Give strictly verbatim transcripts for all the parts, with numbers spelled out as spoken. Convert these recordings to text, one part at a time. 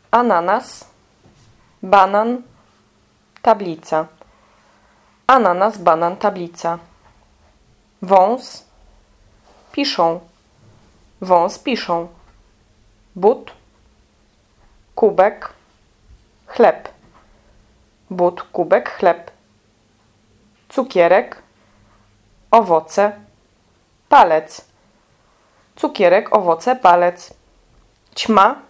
ananas, banan, tablica. Ananas, banan, tablica. Wąs, piszą. Wąs, piszą. But, kubek, chleb. But, kubek, chleb. Cukierek, owoce, palec. Cukierek, owoce, palec. Ćma,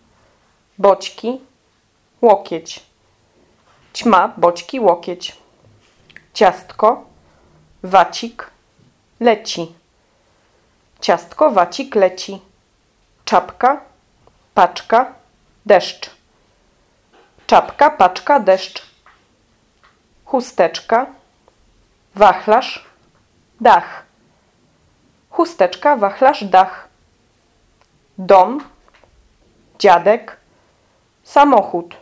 boćki, łokieć. Ćma, boćki, łokieć. Ciastko, wacik, leci. Ciastko, wacik, leci. Czapka, paczka, deszcz. Czapka, paczka, deszcz. Chusteczka, wachlarz, dach. Chusteczka, wachlarz, dach. Dom, dziadek, samochód.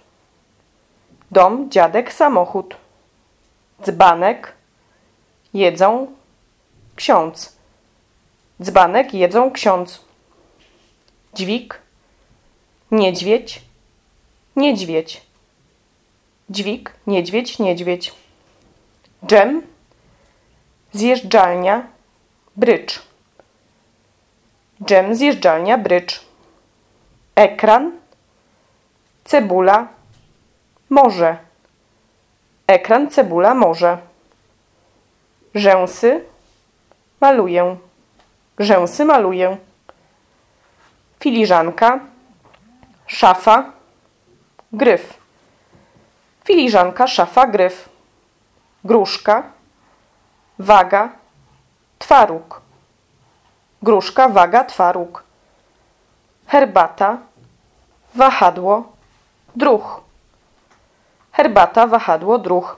Dom, dziadek, samochód. Dzbanek, jedzą, ksiądz. Dzbanek, jedzą, ksiądz. Dźwig, niedźwiedź, niedźwiedź. Dźwig, niedźwiedź, niedźwiedź. Dżem, zjeżdżalnia, brycz. Dżem, zjeżdżalnia, brycz. Ekran, cebula, morze. Ekran, cebula, morze. Rzęsy, maluję. Rzęsy, maluję. Filiżanka, szafa, gryf. Filiżanka, szafa, gryf. Gruszka, waga, twaróg. Gruszka, waga, twaróg. Herbata, wahadło, druh. Herbata, wahadło, druh.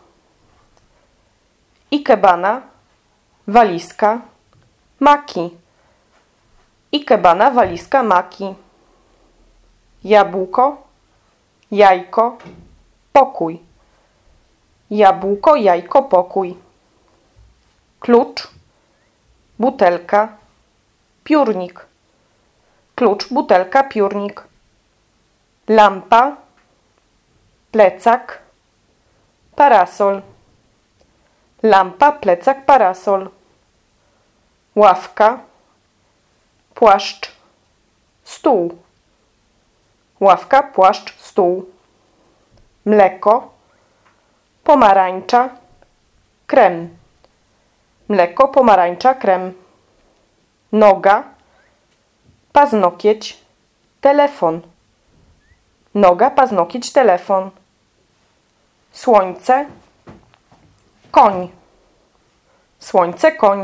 Ikebana, walizka, maki. Ikebana, walizka, maki. Jabłko, jajko, pokój. Jabłko, jajko, pokój. Klucz, butelka, piórnik. Klucz, butelka, piórnik. Lampa, plecak, parasol. Lampa, plecak, parasol. Ławka, płaszcz, stół. Ławka, płaszcz, stół. Mleko, pomarańcza, krem. Mleko, pomarańcza, krem. Noga, paznokieć, telefon. Noga, paznokieć, telefon. Słońce, koń. Słońce, koń.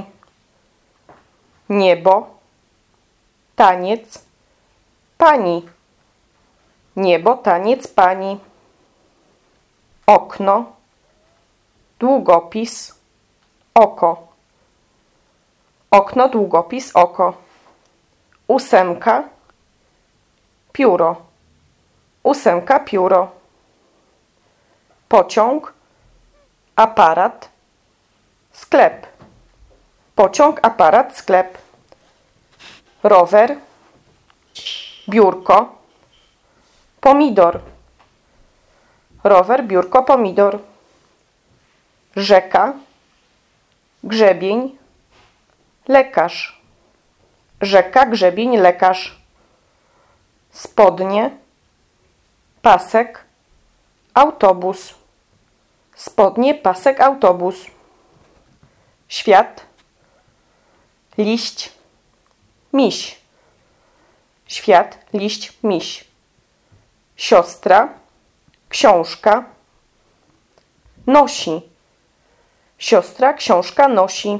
Niebo, taniec, pani. Niebo, taniec, pani. Okno, długopis, oko. Okno, długopis, oko. Ósemka, pióro. Ósemka, pióro. Pociąg, aparat, sklep. Pociąg, aparat, sklep. Rower, biurko, pomidor. Rower, biurko, pomidor. Rzeka, grzebień, lekarz. Rzeka, grzebień, lekarz. Spodnie, pasek, autobus. Spodnie, pasek, autobus. Świat, liść, miś. Świat, liść, miś. Siostra, książka, nosi. Siostra, książka, nosi.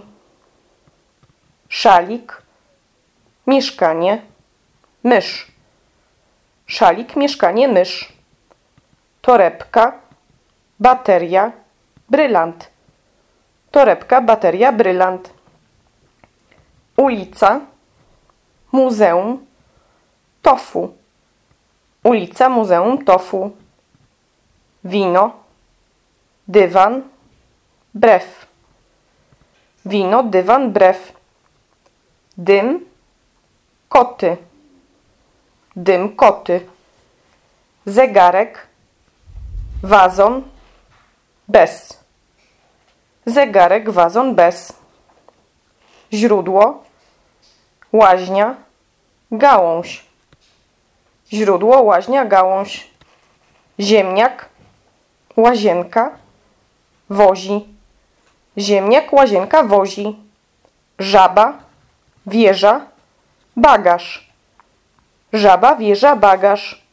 Szalik, mieszkanie, mysz. Szalik, mieszkanie, mysz. Torebka, bateria, brylant. Torebka, bateria, brylant. Ulica, muzeum, tofu. Ulica, muzeum, tofu. Wino, dywan, brew. Wino, dywan, brew. Dym, koty. Dym, koty. zegarek, wazon, bez. Zegarek, wazon, bez. Źródło, łaźnia, gałąź. Źródło, łaźnia, gałąź. Ziemniak, łazienka, wozi. Ziemniak, łazienka, wozi. Żaba, wieża, bagaż. Żaba, wieża, bagaż.